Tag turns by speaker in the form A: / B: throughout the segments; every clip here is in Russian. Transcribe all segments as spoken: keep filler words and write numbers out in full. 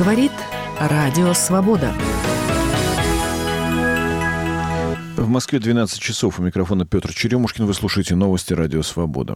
A: Говорит Радио Свобода.
B: В Москве двенадцать часов. У микрофона Петр Черемушкин. Вы слушаете новости Радио Свобода.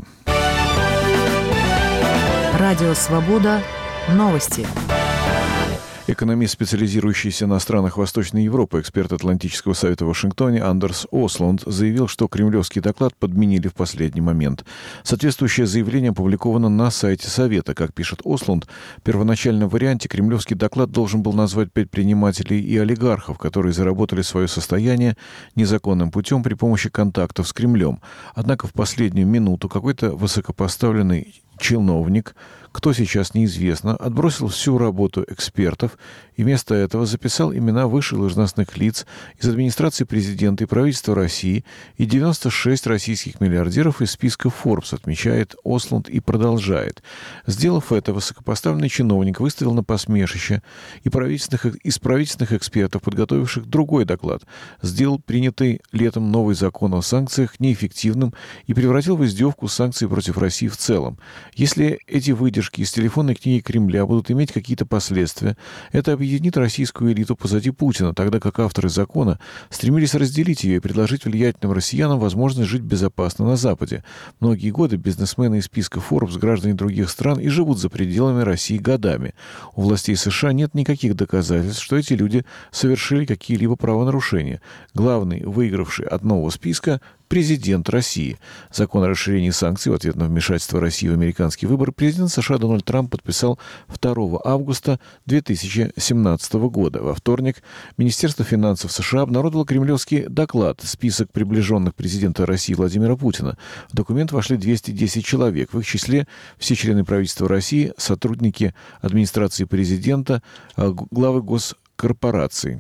A: Радио Свобода. Новости.
B: Экономист, специализирующийся на странах Восточной Европы, эксперт Атлантического совета в Вашингтоне Андерс Ослунд заявил, что кремлевский доклад подменили в последний момент. Соответствующее заявление опубликовано на сайте Совета. Как пишет Ослунд, в первоначальном варианте кремлевский доклад должен был назвать предпринимателей и олигархов, которые заработали свое состояние незаконным путем при помощи контактов с Кремлем. Однако в последнюю минуту какой-то высокопоставленный чиновник, кто сейчас неизвестно, отбросил всю работу экспертов и вместо этого записал имена высших должностных лиц из администрации президента и правительства России и девяносто шесть российских миллиардеров из списка Forbes, отмечает Ослунд и продолжает. Сделав это, высокопоставленный чиновник выставил на посмешище и правительственных, из правительственных экспертов, подготовивших другой доклад, сделал принятый летом новый закон о санкциях неэффективным и превратил в издевку санкции против России в целом. Если эти выдержки из телефонной книги Кремля будут иметь какие-то последствия, это объединит российскую элиту позади Путина, тогда как авторы закона стремились разделить ее и предложить влиятельным россиянам возможность жить безопасно на Западе. Многие годы бизнесмены из списка Forbes, граждане других стран, и живут за пределами России годами. У властей США нет никаких доказательств, что эти люди совершили какие-либо правонарушения. Главный, выигравший от нового списка, президент России. Закон о расширении санкций в ответ на вмешательство России в американские выборы президент США Дональд Трамп подписал второго августа две тысячи семнадцатого года. Во вторник Министерство финансов США обнародовало кремлевский доклад, список приближенных президента России Владимира Путина. В документ вошли двести десять человек. В их числе все члены правительства России, сотрудники администрации президента, главы госкорпораций.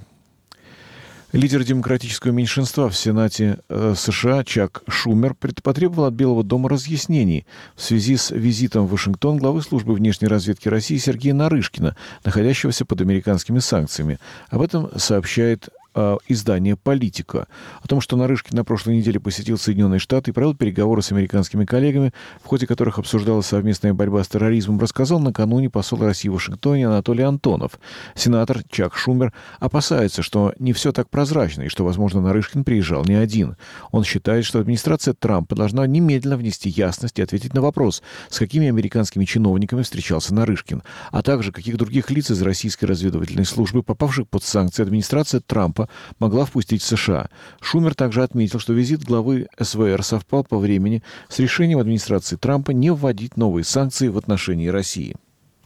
B: Лидер демократического меньшинства в Сенате э, США Чак Шумер потребовал от Белого дома разъяснений в связи с визитом в Вашингтон главы службы внешней разведки России Сергея Нарышкина, находящегося под американскими санкциями. Об этом сообщает э, издание «Политика». О том, что Нарышкин на прошлой неделе посетил Соединенные Штаты и провел переговоры с американскими коллегами, в ходе которых обсуждалась совместная борьба с терроризмом, рассказал накануне посол России в Вашингтоне Анатолий Антонов. Сенатор Чак Шумер опасается, что не все так прозрачно и что, возможно, Нарышкин приезжал не один. Он считает, что администрация Трампа должна немедленно внести ясность и ответить на вопрос, с какими американскими чиновниками встречался Нарышкин, а также каких других лиц из российской разведывательной службы, попавших под санкции, администрация Трампа могла впустить в США. Шумер также отметил, что визит главы эс вэ эр совпал по времени с решением администрации Трампа не вводить новые санкции в отношении России.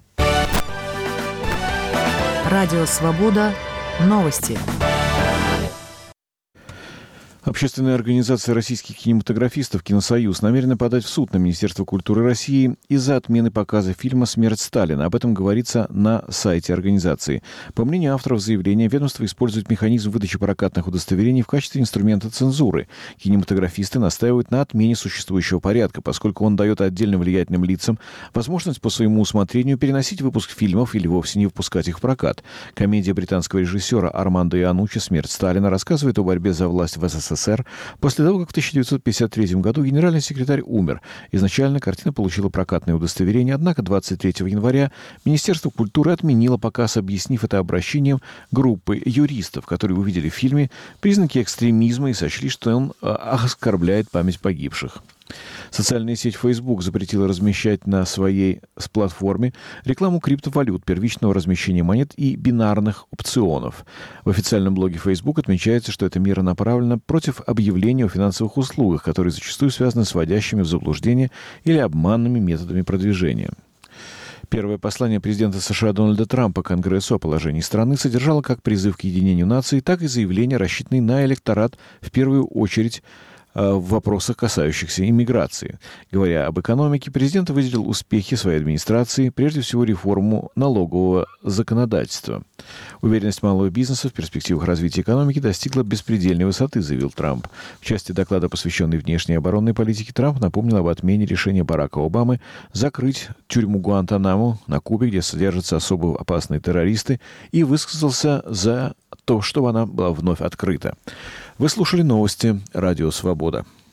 A: Радио Свобода. Новости.
B: Общественная организация российских кинематографистов «Киносоюз» намерена подать в суд на Министерство культуры России из-за отмены показа фильма «Смерть Сталина». Об этом говорится на сайте организации. По мнению авторов заявления, ведомство использует механизм выдачи прокатных удостоверений в качестве инструмента цензуры. Кинематографисты настаивают на отмене существующего порядка, поскольку он дает отдельным влиятельным лицам возможность по своему усмотрению переносить выпуск фильмов или вовсе не выпускать их в прокат. Комедия британского режиссера Армандо Ианнуччи «Смерть Сталина» рассказывает о борьбе за власть в эс эс эс эр после того, как в тысяча девятьсот пятьдесят третьем году генеральный секретарь умер. Изначально картина получила прокатное удостоверение, однако двадцать третьего января Министерство культуры отменило показ, объяснив это обращением группы юристов, которые увидели в фильме признаки экстремизма и сочли, что он оскорбляет память погибших. Социальная сеть Facebook запретила размещать на своей платформе рекламу криптовалют, первичного размещения монет и бинарных опционов. В официальном блоге Facebook отмечается, что эта мера направлена против объявления о финансовых услугах, которые зачастую связаны с вводящими в заблуждение или обманными методами продвижения. Первое послание президента США Дональда Трампа Конгрессу о положении страны содержало как призыв к единению нации, так и заявление, рассчитанное на электорат, в первую очередь в вопросах, касающихся иммиграции. Говоря об экономике, президент выделил успехи своей администрации, прежде всего реформу налогового законодательства. Уверенность малого бизнеса в перспективах развития экономики достигла беспредельной высоты, заявил Трамп. В части доклада, посвященной внешней и оборонной политике, Трамп напомнил об отмене решения Барака Обамы закрыть тюрьму Гуантанамо на Кубе, где содержатся особо опасные террористы, и высказался за то, чтобы она была вновь открыта. Вы слушали новости «Радио Свобода».